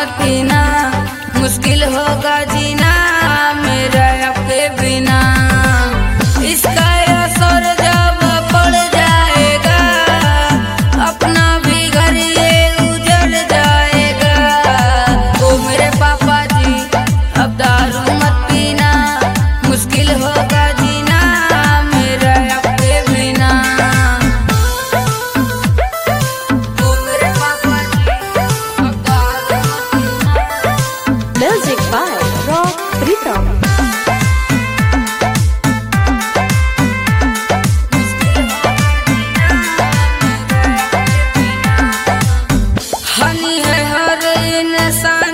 मत पीना, मुश्किल होगा जीना मेरा आपके बिना। इसका असर जब पड़ जाएगा, अपना भी घर ये उजड़ जाएगा। ओ मेरे पापा जी अब दारू मत पीना, मुश्किल होगा जीना मेरा आपके बिना। ओ मेरे पापा जी अब दारू मत पीना। Music by Rock Pritam. हनी है हर इंसान